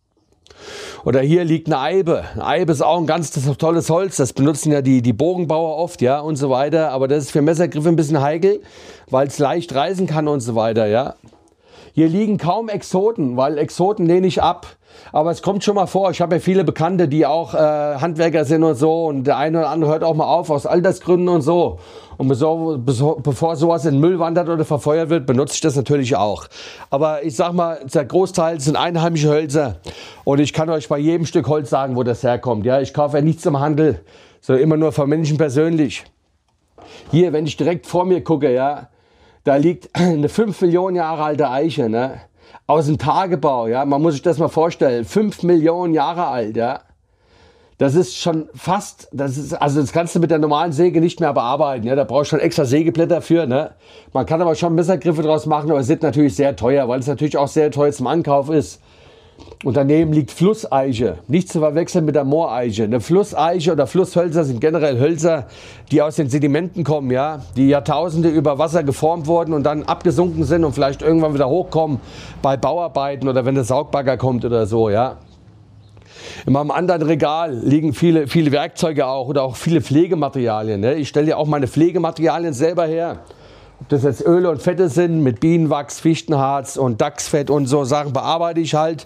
Oder hier liegt eine Eibe. Eine Eibe ist auch ein ganz tolles Holz. Das benutzen ja die, die Bogenbauer oft, ja, und so weiter. Aber das ist für Messergriffe ein bisschen heikel, weil es leicht reißen kann und so weiter, ja. Hier liegen kaum Exoten, weil Exoten lehne ich ab. Aber es kommt schon mal vor. Ich habe ja viele Bekannte, die auch äh, Handwerker sind und so. Und der eine oder andere hört auch mal auf, aus Altersgründen und so. Und bevor, bevor sowas in den Müll wandert oder verfeuert wird, benutze ich das natürlich auch. Aber ich sag mal, der Großteil sind einheimische Hölzer. Und ich kann euch bei jedem Stück Holz sagen, wo das herkommt. Ja, ich kaufe ja nichts im Handel, sondern immer nur von Menschen persönlich. Hier, wenn ich direkt vor mir gucke, ja, da liegt eine fünf Millionen Jahre alte Eiche, ne? Aus dem Tagebau, ja, man muss sich das mal vorstellen, fünf Millionen Jahre alt, ja. Das ist schon fast, das ist, also das kannst du mit der normalen Säge nicht mehr bearbeiten, ja, da brauchst du schon extra Sägeblätter für, ne. Man kann aber schon Messergriffe draus machen, aber es sind natürlich sehr teuer, weil es natürlich auch sehr teuer zum Ankauf ist. Und daneben liegt Flusseiche, nicht zu verwechseln mit der Mooreiche. Eine Flusseiche oder Flusshölzer sind generell Hölzer, die aus den Sedimenten kommen, ja, die Jahrtausende über Wasser geformt wurden und dann abgesunken sind und vielleicht irgendwann wieder hochkommen bei Bauarbeiten oder wenn der Saugbagger kommt oder so, ja. In meinem anderen Regal liegen viele, viele Werkzeuge auch oder auch viele Pflegematerialien, ne? Ich stelle ja auch meine Pflegematerialien selber her. Ob das jetzt Öle und Fette sind, mit Bienenwachs, Fichtenharz und Dachsfett und so Sachen bearbeite ich halt.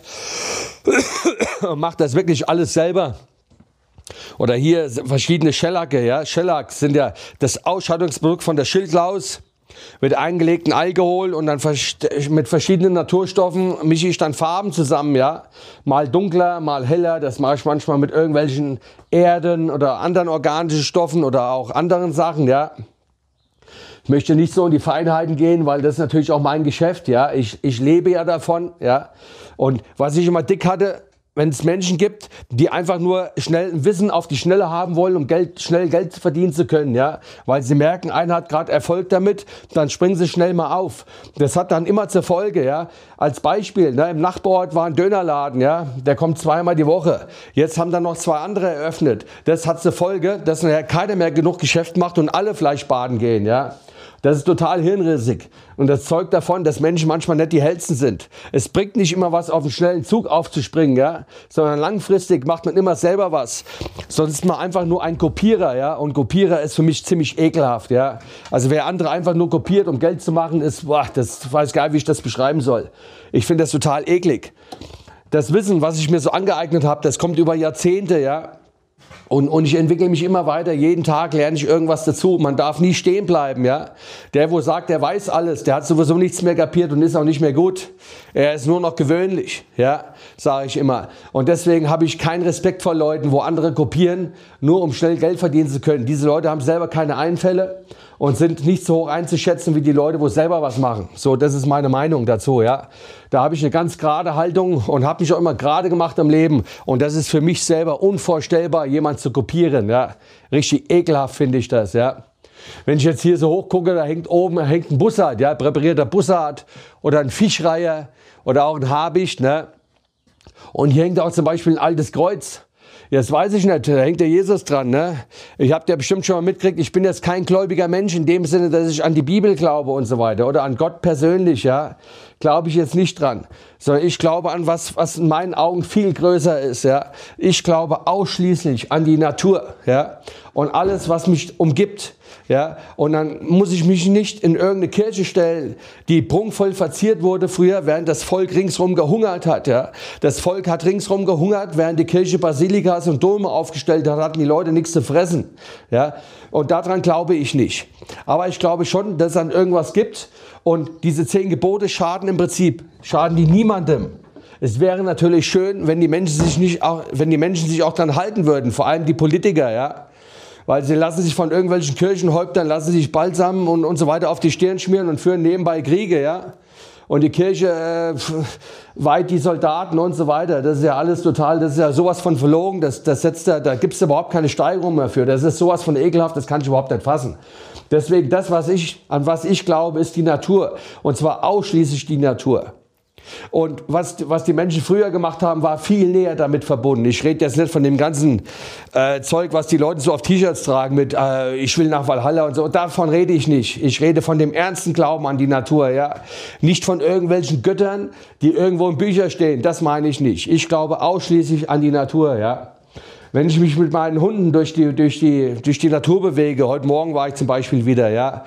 Und mache das wirklich alles selber. Oder hier verschiedene Schellacke. Ja? Schellacks sind ja das Ausstattungsprodukt von der Schildlaus. Mit eingelegten Alkohol und dann mit verschiedenen Naturstoffen mische ich dann Farben zusammen. Ja? Mal dunkler, mal heller. Das mache ich manchmal mit irgendwelchen Erden oder anderen organischen Stoffen oder auch anderen Sachen. Ja? Ich möchte nicht so in die Feinheiten gehen, weil das ist natürlich auch mein Geschäft, ja. Ich, ich lebe ja davon, ja. Und was ich immer dick hatte, wenn es Menschen gibt, die einfach nur schnell ein Wissen auf die Schnelle haben wollen, um Geld, schnell Geld verdienen zu können, ja. Weil sie merken, einer hat gerade Erfolg damit, dann springen sie schnell mal auf. Das hat dann immer zur Folge, ja. Als Beispiel, ne, im Nachbarort war ein Dönerladen, ja. Der kommt zweimal die Woche. Jetzt haben dann noch zwei andere eröffnet. Das hat zur Folge, dass nachher keiner mehr genug Geschäft macht und alle Fleisch baden gehen, ja. Das ist total hirnrissig und das zeugt davon, dass Menschen manchmal nicht die hellsten sind. Es bringt nicht immer was, auf einen schnellen Zug aufzuspringen, ja, sondern langfristig macht man immer selber was. Sonst ist man einfach nur ein Kopierer, ja, und Kopierer ist für mich ziemlich ekelhaft, ja. Also wer andere einfach nur kopiert, um Geld zu machen, ist, boah, das weiß gar nicht, wie ich das beschreiben soll. Ich finde das total eklig. das Wissen, was ich mir so angeeignet habe, das kommt über Jahrzehnte, ja. Und, und ich entwickle mich immer weiter, jeden Tag lerne ich irgendwas dazu. Man darf nie stehen bleiben, ja. Der, wo sagt, der weiß alles, der hat sowieso nichts mehr kapiert und ist auch nicht mehr gut. Er ist nur noch gewöhnlich, ja, sage ich immer. Und deswegen habe ich keinen Respekt vor Leuten, wo andere kopieren, nur um schnell Geld verdienen zu können. Diese Leute haben selber keine Einfälle und sind nicht so hoch einzuschätzen wie die Leute, wo selber was machen. So, das ist meine Meinung dazu, ja. Da habe ich eine ganz gerade Haltung und habe mich auch immer gerade gemacht im Leben. Und das ist für mich selber unvorstellbar, jemand zu kopieren, ja. Richtig ekelhaft finde ich das, ja. Wenn ich jetzt hier so hoch gucke, da hängt oben da hängt ein Bussard, ja, präparierter Bussard oder ein Fischreiher oder auch ein Habicht, ne. Und hier hängt auch zum Beispiel ein altes Kreuz. Jetzt weiß ich nicht, da hängt der Jesus dran, ne? Ich habe ja bestimmt schon mal mitgekriegt, ich bin jetzt kein gläubiger Mensch in dem Sinne, dass ich an die Bibel glaube und so weiter oder an Gott persönlich, ja, glaube ich jetzt nicht dran, sondern ich glaube an was, was in meinen Augen viel größer ist, ja. Ich glaube ausschließlich an die Natur, ja, und alles, was mich umgibt. Ja, und dann muss ich mich nicht in irgendeine Kirche stellen, die prunkvoll verziert wurde früher, während das Volk ringsherum gehungert hat. Ja. Das Volk hat ringsherum gehungert, während die Kirche Basilikas und Dome aufgestellt hat, hatten die Leute nichts zu fressen. Ja. Und daran glaube ich nicht. Aber ich glaube schon, dass es dann irgendwas gibt. Und diese zehn Gebote schaden im Prinzip, schaden die niemandem. Es wäre natürlich schön, wenn die Menschen sich nicht auch, wenn die Menschen sich auch dran halten würden, vor allem die Politiker, ja. Weil sie lassen sich von irgendwelchen Kirchenhäuptern, lassen sich Balsam und, und so weiter auf die Stirn schmieren und führen nebenbei Kriege, ja. Und die Kirche äh, weiht die Soldaten und so weiter. Das ist ja alles total, das ist ja sowas von verlogen, das, das setzt da, da gibt es überhaupt keine Steigerung mehr für. Das ist sowas von ekelhaft, das kann ich überhaupt nicht fassen. Deswegen, das, was ich, an was ich glaube, ist die Natur. Und zwar ausschließlich die Natur. Und was, was die Menschen früher gemacht haben, war viel näher damit verbunden. Ich rede jetzt nicht von dem ganzen äh, Zeug, was die Leute so auf T-Shirts tragen mit äh, ich will nach Valhalla und so. Davon rede ich nicht. Ich rede von dem ernsten Glauben an die Natur. Ja? Nicht von irgendwelchen Göttern, die irgendwo in Büchern stehen. Das meine ich nicht. Ich glaube ausschließlich an die Natur. Ja? Wenn ich mich mit meinen Hunden durch die, durch die, durch die Natur bewege, heute Morgen war ich zum Beispiel wieder, ja,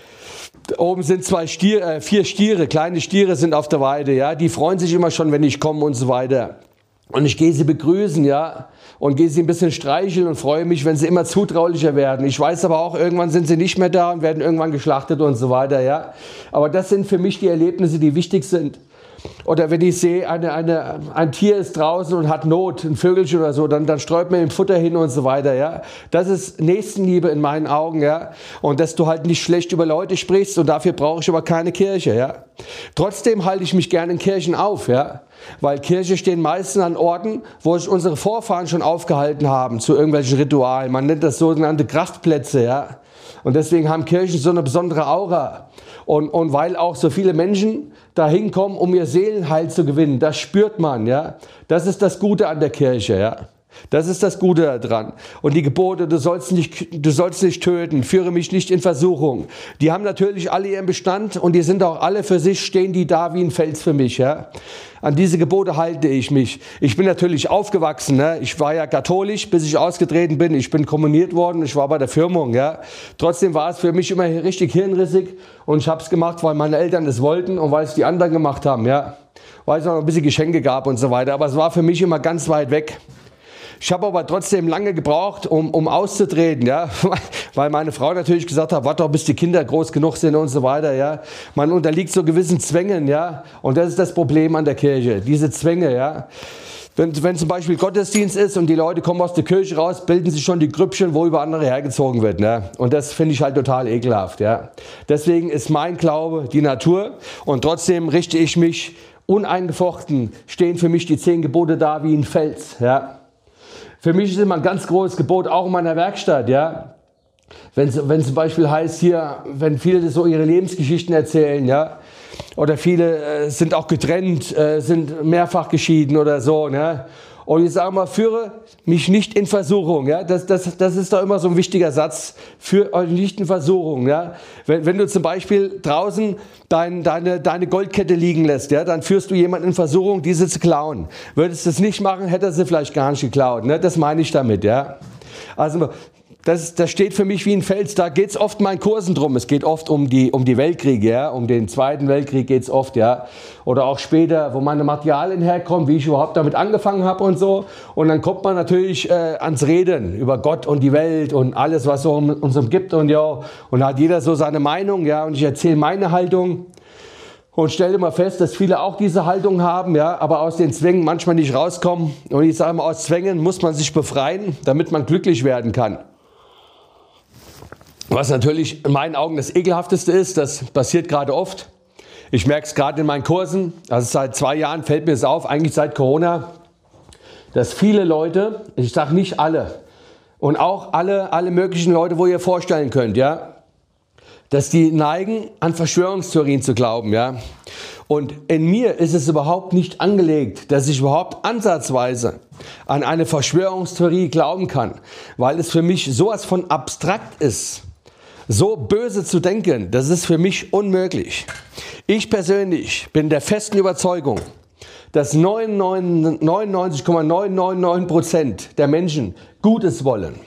oben sind zwei Stiere, äh, vier Stiere, kleine Stiere sind auf der Weide, ja, die freuen sich immer schon, wenn ich komme und so weiter. Und ich gehe sie begrüßen, ja, und gehe sie ein bisschen streicheln und freue mich, wenn sie immer zutraulicher werden. Ich weiß aber auch, irgendwann sind sie nicht mehr da und werden irgendwann geschlachtet und so weiter, ja. Aber das sind für mich die Erlebnisse, die wichtig sind. Oder wenn ich sehe, eine, eine, ein Tier ist draußen und hat Not, ein Vögelchen oder so, dann, dann streut man ihm Futter hin und so weiter, ja. Das ist Nächstenliebe in meinen Augen, ja. Und dass du halt nicht schlecht über Leute sprichst und dafür brauche ich aber keine Kirche, ja. Trotzdem halte ich mich gerne in Kirchen auf, ja. Weil Kirche stehen meistens an Orten, wo sich unsere Vorfahren schon aufgehalten haben, zu irgendwelchen Ritualen. Man nennt das sogenannte Kraftplätze, ja. Und deswegen haben Kirchen so eine besondere Aura. Und, und weil auch so viele Menschen da hinkommen, um ihr Seelenheil zu gewinnen, das spürt man, ja. Das ist das Gute an der Kirche, ja. Das ist das Gute daran. Und die Gebote, du sollst nicht, du sollst nicht töten, führe mich nicht in Versuchung. Die haben natürlich alle ihren Bestand und die sind auch alle für sich, stehen die da wie ein Fels für mich, ja. An diese Gebote halte ich mich. Ich bin natürlich aufgewachsen, ne? Ich war ja katholisch, bis ich ausgetreten bin. Ich bin kommuniert worden, ich war bei der Firmung, ja. Trotzdem war es für mich immer richtig hirnrissig und ich habe es gemacht, weil meine Eltern es wollten und weil es die anderen gemacht haben, ja. Weil es auch noch ein bisschen Geschenke gab und so weiter. Aber es war für mich immer ganz weit weg. Ich habe aber trotzdem lange gebraucht, um, um auszutreten, ja, weil meine Frau natürlich gesagt hat, warte doch, bis die Kinder groß genug sind und so weiter, ja. Man unterliegt so gewissen Zwängen, ja, und das ist das Problem an der Kirche, diese Zwänge, ja. Wenn, wenn zum Beispiel Gottesdienst ist und die Leute kommen aus der Kirche raus, bilden sich schon die Grüppchen, wo über andere hergezogen wird, ne? Und das finde ich halt total ekelhaft, ja. Deswegen ist mein Glaube die Natur und trotzdem richte ich mich uneingefochten, stehen für mich die zehn Gebote da wie ein Fels, ja. Für mich ist immer ein ganz großes Gebot, auch in meiner Werkstatt, ja. Wenn es zum Beispiel heißt hier, wenn viele so ihre Lebensgeschichten erzählen, ja, oder viele äh, sind auch getrennt, äh, sind mehrfach geschieden oder so, ne. Und ich sage mal, führe mich nicht in Versuchung, ja. Das, das, das ist doch immer so ein wichtiger Satz. Führe euch nicht in Versuchung, ja. Wenn, wenn du zum Beispiel draußen dein, deine, deine Goldkette liegen lässt, ja, dann führst du jemanden in Versuchung, diese zu klauen. Würdest du das nicht machen, hätte er sie vielleicht gar nicht geklaut, ne. Das meine ich damit, ja. Also das, das steht für mich wie ein Fels. Da geht es oft in meinen Kursen drum. Es geht oft um die, um die Weltkriege, ja? Um den Zweiten Weltkrieg geht es oft, ja. Oder auch später, wo meine Materialien herkommen, wie ich überhaupt damit angefangen habe und so. Und dann kommt man natürlich äh, ans Reden über Gott und die Welt und alles, was so um, uns umgibt. Und ja, und da hat jeder so seine Meinung, ja. Und ich erzähle meine Haltung. Und stelle mal fest, dass viele auch diese Haltung haben, ja, aber aus den Zwängen manchmal nicht rauskommen. Und ich sage mal, aus Zwängen muss man sich befreien, damit man glücklich werden kann. Was natürlich in meinen Augen das Ekelhafteste ist, das passiert gerade oft. Ich merke es gerade in meinen Kursen, also seit zwei Jahren fällt mir es auf, eigentlich seit Corona, dass viele Leute, ich sage nicht alle, und auch alle, alle möglichen Leute, wo ihr vorstellen könnt, ja, dass die neigen, an Verschwörungstheorien zu glauben, ja. Und in mir ist es überhaupt nicht angelegt, dass ich überhaupt ansatzweise an eine Verschwörungstheorie glauben kann, weil es für mich sowas von abstrakt ist, so böse zu denken, das ist für mich unmöglich. Ich persönlich bin der festen Überzeugung, dass neunundneunzig Komma neun neun neun Prozent der Menschen Gutes wollen.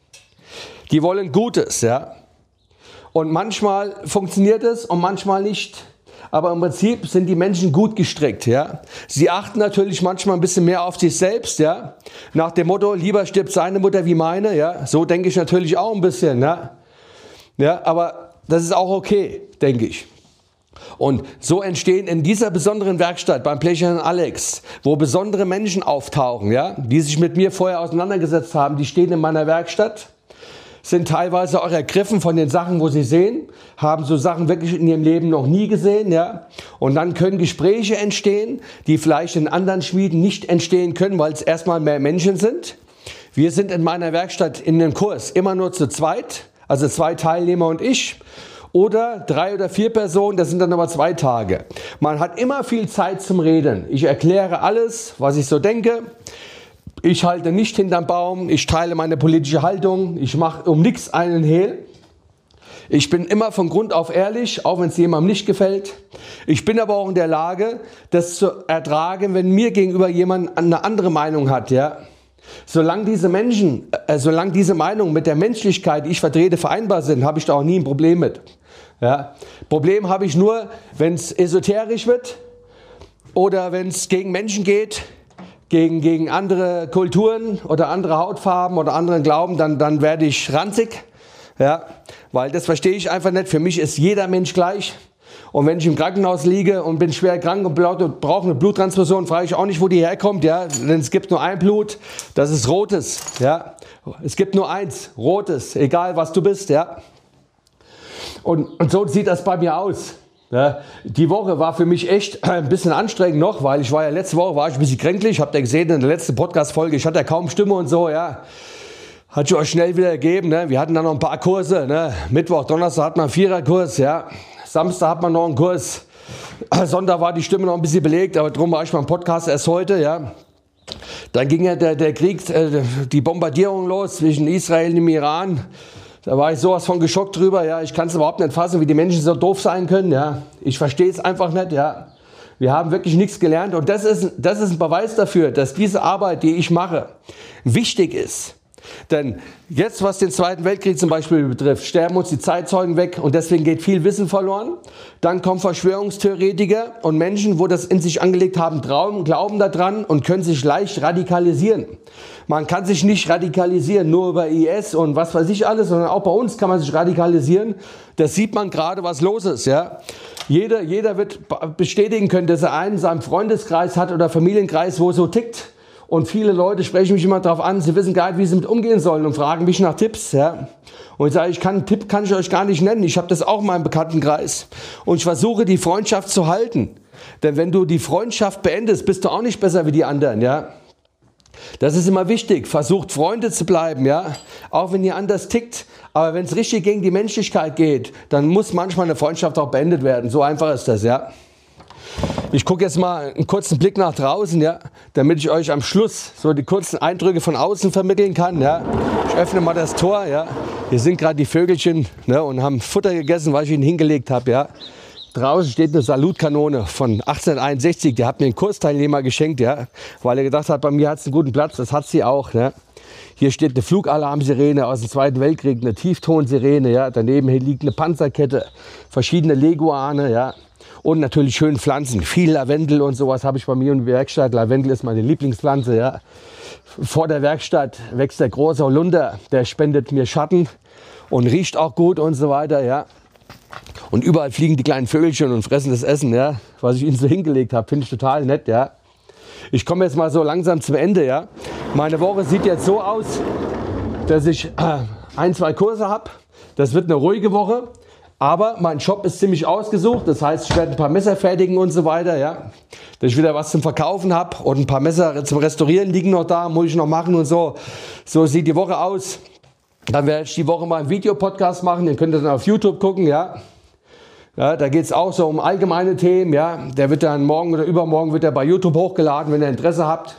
Die wollen Gutes, ja. Und manchmal funktioniert es und manchmal nicht. Aber im Prinzip sind die Menschen gut gestrickt, ja. Sie achten natürlich manchmal ein bisschen mehr auf sich selbst, ja. Nach dem Motto, lieber stirbt seine Mutter wie meine, ja. So denke ich natürlich auch ein bisschen, ja. Ja, aber das ist auch okay, denke ich. Und so entstehen in dieser besonderen Werkstatt beim Blechern Alex, wo besondere Menschen auftauchen, ja, die sich mit mir vorher auseinandergesetzt haben, die stehen in meiner Werkstatt, sind teilweise auch ergriffen von den Sachen, wo sie sehen, haben so Sachen wirklich in ihrem Leben noch nie gesehen, ja. Und dann können Gespräche entstehen, die vielleicht in anderen Schmieden nicht entstehen können, weil es erstmal mehr Menschen sind. Wir sind in meiner Werkstatt in dem Kurs immer nur zu zweit, also zwei Teilnehmer und ich. Oder drei oder vier Personen, das sind dann aber zwei Tage. Man hat immer viel Zeit zum Reden. Ich erkläre alles, was ich so denke. Ich halte nicht hinterm Baum, ich teile meine politische Haltung, ich mache um nichts einen Hehl. Ich bin immer von Grund auf ehrlich, auch wenn es jemandem nicht gefällt. Ich bin aber auch in der Lage, das zu ertragen, wenn mir gegenüber jemand eine andere Meinung hat, ja. Solange diese Menschen, äh, solange diese Meinungen mit der Menschlichkeit, die ich vertrete, vereinbar sind, habe ich da auch nie ein Problem mit. Ja. Problem habe ich nur, wenn es esoterisch wird oder wenn es gegen Menschen geht, gegen, gegen andere Kulturen oder andere Hautfarben oder anderen Glauben, dann, dann werde ich ranzig. Ja. Weil das verstehe ich einfach nicht. Für mich ist jeder Mensch gleich. Und wenn ich im Krankenhaus liege und bin schwer krank und brauche eine Bluttransfusion, frage ich auch nicht, wo die herkommt, ja, denn es gibt nur ein Blut, das ist rotes, ja. Es gibt nur eins, rotes, egal was du bist, ja. Und, und so sieht das bei mir aus. Ja. Die Woche war für mich echt ein bisschen anstrengend noch, weil ich war ja letzte Woche war ich ein bisschen kränklich, habt ihr gesehen in der letzten Podcast-Folge, ich hatte ja kaum Stimme und so, ja. Hat sich euch schnell wieder gegeben, ne? Wir hatten dann noch ein paar Kurse, ne? Mittwoch, Donnerstag hat man einen Viererkurs, ja. Samstag hat man noch einen Kurs. Sonntag war die Stimme noch ein bisschen belegt, aber darum war ich beim Podcast erst heute, ja. Dann ging ja der, der Krieg, äh, die Bombardierung los zwischen Israel und dem Iran. Da war ich sowas von geschockt drüber, ja. Ich kann es überhaupt nicht fassen, wie die Menschen so doof sein können, ja. Ich verstehe es einfach nicht, ja. Wir haben wirklich nichts gelernt und das ist, das ist ein Beweis dafür, dass diese Arbeit, die ich mache, wichtig ist. Denn jetzt, was den Zweiten Weltkrieg zum Beispiel betrifft, sterben uns die Zeitzeugen weg und deswegen geht viel Wissen verloren. Dann kommen Verschwörungstheoretiker und Menschen, wo das in sich angelegt haben, trauen, glauben daran und können sich leicht radikalisieren. Man kann sich nicht radikalisieren, nur über I S und was weiß ich alles, sondern auch bei uns kann man sich radikalisieren. Das sieht man gerade, was los ist. Ja? Jeder, jeder wird bestätigen können, dass er einen in seinem Freundeskreis hat oder Familienkreis, wo es so tickt. Und viele Leute sprechen mich immer darauf an, sie wissen gar nicht, wie sie mit umgehen sollen und fragen mich nach Tipps. Ja. Und ich sage, ich kann einen Tipp kann ich euch gar nicht nennen. Ich habe das auch in meinem Bekanntenkreis. Und ich versuche, die Freundschaft zu halten. Denn wenn du die Freundschaft beendest, bist du auch nicht besser wie die anderen. Ja. Das ist immer wichtig. Versucht, Freunde zu bleiben, ja. Auch wenn ihr anders tickt. Aber wenn es richtig gegen die Menschlichkeit geht, dann muss manchmal eine Freundschaft auch beendet werden. So einfach ist das, ja. Ich gucke jetzt mal einen kurzen Blick nach draußen, ja, damit ich euch am Schluss so die kurzen Eindrücke von außen vermitteln kann. Ja. Ich öffne mal das Tor. Ja. Hier sind gerade die Vögelchen, ne, und haben Futter gegessen, was ich ihnen hingelegt habe. Ja. draußen steht eine Salutkanone von achtzehnhunderteinundsechzig. Die hat mir ein Kursteilnehmer geschenkt, ja, weil er gedacht hat, bei mir hat es einen guten Platz. Das hat sie auch. Ne? Hier steht eine Flugalarmsirene aus dem Zweiten Weltkrieg, eine Tieftonsirene. Ja? Daneben liegt eine Panzerkette, verschiedene Leguane. Ja? Und natürlich schöne Pflanzen. Viel Lavendel und sowas habe ich bei mir in der Werkstatt. Lavendel ist meine Lieblingspflanze. Ja? Vor der Werkstatt wächst der große Holunder. Der spendet mir Schatten und riecht auch gut und so weiter. Ja? Und überall fliegen die kleinen Vögelchen und fressen das Essen, ja, was ich ihnen so hingelegt habe. Finde ich total nett, ja. Ich komme jetzt mal so langsam zum Ende, ja. Meine Woche sieht jetzt so aus, dass ich äh, ein, zwei Kurse habe. Das wird eine ruhige Woche. Aber mein Shop ist ziemlich ausgesucht. Das heißt, ich werde ein paar Messer fertigen und so weiter, ja. Dass ich wieder was zum Verkaufen habe. Und ein paar Messer zum Restaurieren liegen noch da, muss ich noch machen und so. So sieht die Woche aus. Dann werde ich die Woche mal einen Videopodcast machen. Den könnt ihr dann auf YouTube gucken, ja. Ja, da geht es auch so um allgemeine Themen. Ja. Der wird dann morgen oder übermorgen wird er bei YouTube hochgeladen, wenn ihr Interesse habt.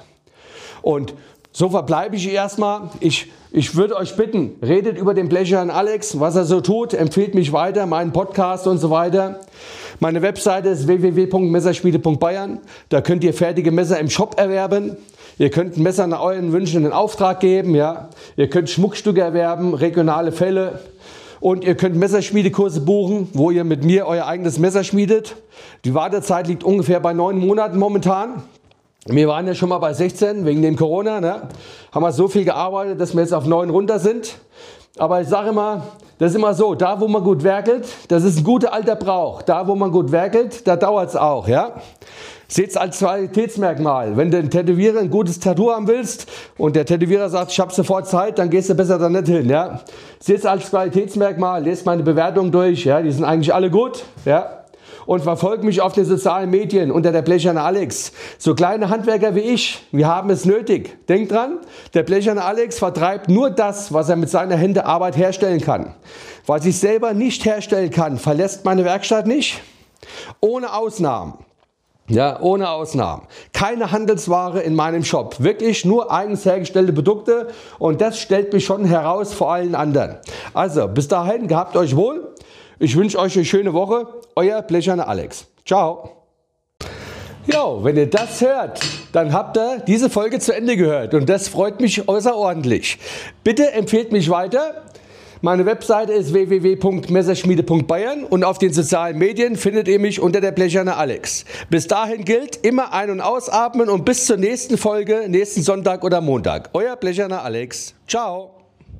Und so verbleibe ich erstmal. Ich, ich würde euch bitten, redet über den Blechern Alex, was er so tut, empfiehlt mich weiter, meinen Podcast und so weiter. Meine Webseite ist w w w punkt messerschmiede punkt bayern. Da könnt ihr fertige Messer im Shop erwerben. Ihr könnt Messer nach euren Wünschen in Auftrag geben. Ja. Ihr könnt Schmuckstücke erwerben, regionale Fälle. Und ihr könnt Messerschmiedekurse buchen, wo ihr mit mir euer eigenes Messer schmiedet. Die Wartezeit liegt ungefähr bei neun Monaten momentan. Wir waren ja schon mal bei sechzehn wegen dem Corona. Ne? Haben wir so viel gearbeitet, dass wir jetzt auf neun runter sind. Aber ich sage immer, das ist immer so, da wo man gut werkelt, das ist ein guter alter Brauch. Da wo man gut werkelt, da dauert es auch. Ja? Seht es als Qualitätsmerkmal. Wenn du ein Tätowierer ein gutes Tattoo haben willst und der Tätowierer sagt, ich habe sofort Zeit, dann gehst du besser da nicht hin. Ja? Seht es als Qualitätsmerkmal, lest meine Bewertungen durch, ja? Die sind eigentlich alle gut. Ja? Und verfolgt mich auf den sozialen Medien unter der Blecherne Alex. So kleine Handwerker wie ich, wir haben es nötig. Denkt dran, der Blecherne Alex vertreibt nur das, was er mit seiner Hände Arbeit herstellen kann. Was ich selber nicht herstellen kann, verlässt meine Werkstatt nicht. Ohne Ausnahmen. Ja, ohne Ausnahmen. Keine Handelsware in meinem Shop. Wirklich nur eigens hergestellte Produkte. Und das stellt mich schon heraus vor allen anderen. Also, bis dahin, gehabt euch wohl. Ich wünsche euch eine schöne Woche. Euer Blecherne Alex. Ciao. Jo, wenn ihr das hört, dann habt ihr diese Folge zu Ende gehört. Und das freut mich außerordentlich. Bitte empfehlt mich weiter. Meine Webseite ist w w w punkt messerschmiede punkt bayern und auf den sozialen Medien findet ihr mich unter der Blecherne Alex. Bis dahin gilt, immer ein- und ausatmen und bis zur nächsten Folge, nächsten Sonntag oder Montag. Euer Blecherne Alex. Ciao.